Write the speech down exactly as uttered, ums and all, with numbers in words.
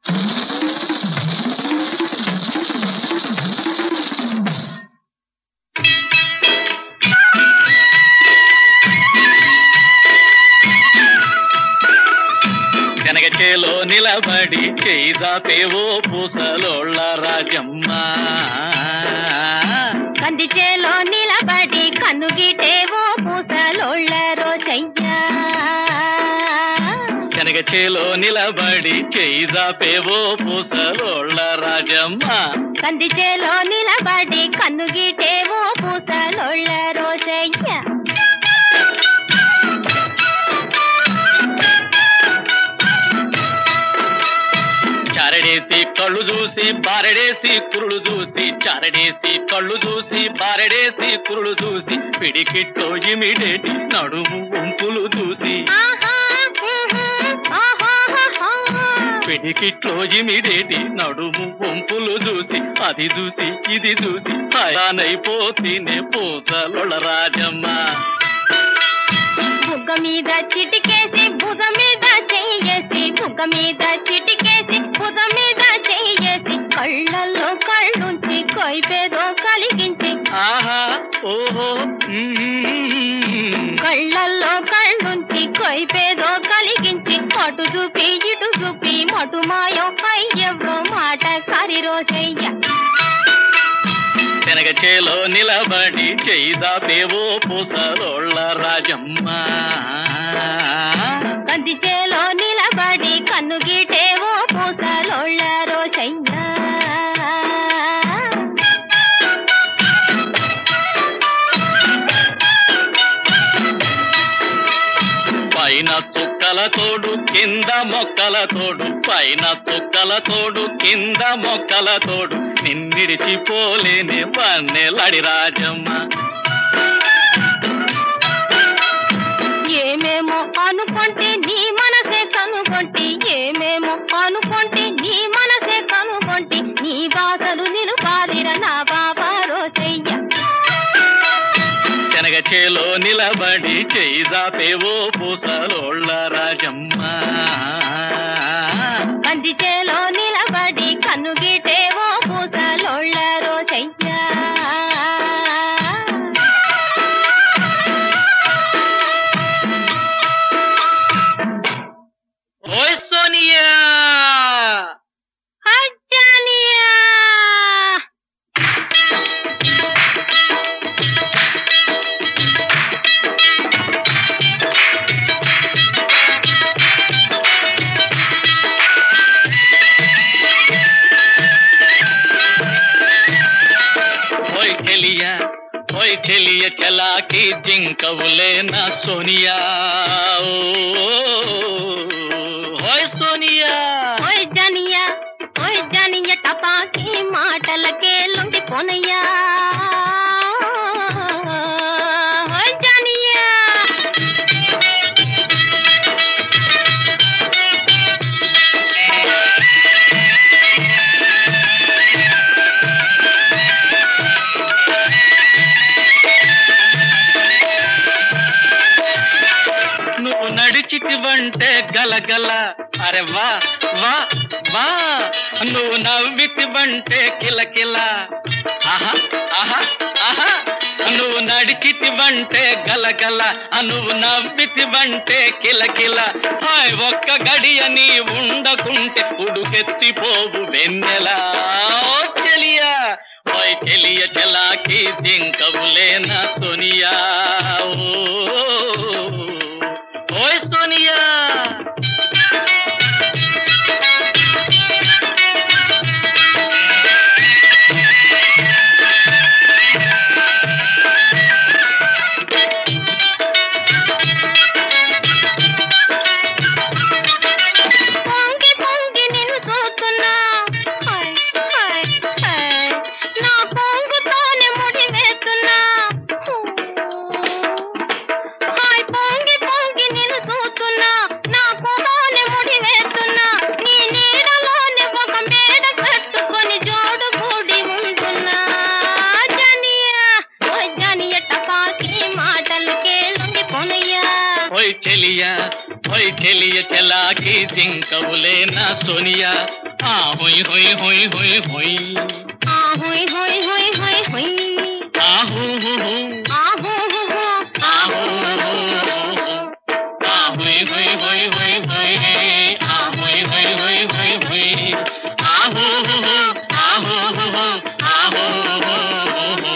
చేలో నిలబడి చేయి జాపేవో పూసలోళ్ళ రాజమ్మ, కంది చేలో నిలబడి కన్ను గీటేవో పూసలోళ్ళ రోజయ్యా. శనగ చేలో నిలబడి చేయి జాపేవో పూసలోళ్ళ రాజమ్మ, కంది చేలో నిలబడి కన్ను గీటేవో పూసలోళ్ళ రోజయ్యా. చారడేసి కళ్ళు చూసి బారడేసి కురులు చూసి, చారడేసి కళ్ళు చూసి బారడేసి కురులు చూసి, పిడికిట్లో ఇమిడేటి నడుము వంపులు చూసి, పిడికిట్లో ఇమిడేటి నడుము వంపులు చూసి, అది చూసి ఇది చూసి హయానైపోతేనే పూసలోళ్ళ రాజమ్మ. బుగ్గ మీద చిటికేసి భుజ మీద చెయ్యేసి, బుగ్గ మీద చిటికేసి భుజ మీద చెయ్యేసి, కళ్ళల్లో కళ్ళుంచి కొయ్పేదో కలిగించి, ఆహా ఓహో కళ్ళల్లో కళ్ళుంచి కొయ్పేదో కలిగించి, అటు చూపి ఇటు చూపి మటు మాయం అయ్యవ్రో మాట కారి రోజయ్య. శనగ చేలో నిలబడి చేయి జాపేవో పూసలోళ్ళ రాజమ్మ, కంది చేలో నిలబడి కన్ను గీటేవో పూసలోళ్ళ రోజయ్య. పైన తుక్కల తోడు కింద మొక్కల తోడు, పైన తుక్కల తోడు కింద మొక్కల తోడు, నిన్నిడిచిపోలేని వన్నెలాడి రాజమ్మ. ఏమేమో అనుకుంటే నీ మనసే కనుగొంటి, ఏమేమో అనుకుంటే నీ మనసే కనుగొంటి, నీ బాసలు నిలుపాదిర నా బాబా రోజయ్య. శనగ చేలో నిలబడి చేయి జాపేవో పూసలోళ్ళ రాజమ్మ, కంది చేలో నిలబడి కన్ను గీటేవో పూసలోళ్ళ రోజయ్య. ఓయ్ సోనియా అజ్జానియా. ఓయ్ చెలియా ఓయ్ చెలియ చలాకి జింకవులే నా సోనియా, ఓయ్ సోనియా. ఓయ్ జానియా ఓయ్ జానియా టపాకి మాటలకే లొంగిపోనయ్యా. ఓయ్ జానియా నువ్వు నడిచిటివంటే గలగల, అరే వా వా వా, నువ్వు నవ్వితివంటే కిలకిల, ఆహా ఆహా ఆహా, నువ్వు నడిచిటివంటే గలగల, నువ్వు నవ్వితివంటే కిలకిల, హాయ్ ఒక్క గడియ నీ ఉండకుంటే ఉడుకెత్తిపోవు వెన్నెలా. ఓ చెలియా ఓయ్ చెలియ చలాకి జింకవులేనా సోనియా, ఓయ్ సోనియా. పొంగి పొంగి నిన్ను చూస్తున్నా, హాయ్ హాయ్ హాయ్, నా పొంగుతోనే ముడి వేస్తున్నా, హాయ్ పొంగి పొంగి నిన్ను చూస్తున్నా, నా జింకవులే నా సోనియా ఆ హొయ్ హొయ్ హొయ్ హొయ్ హొయ్ ఆ హోయ్ హోయ్ హోయ్ హోయ్ హోయ్ ఆ హూ హూ హూ ఆ హో హో హో ఆ హూ హూ హూ ఆ హొయ్ హొయ్ హొయ్ హొయ్ హొయ్ ఆ హొయ్ హొయ్ హొయ్ హొయ్ హొయ్ ఆ హూ హూ హూ ఆ హూ హూ హూ ఆ హూ హూ హూ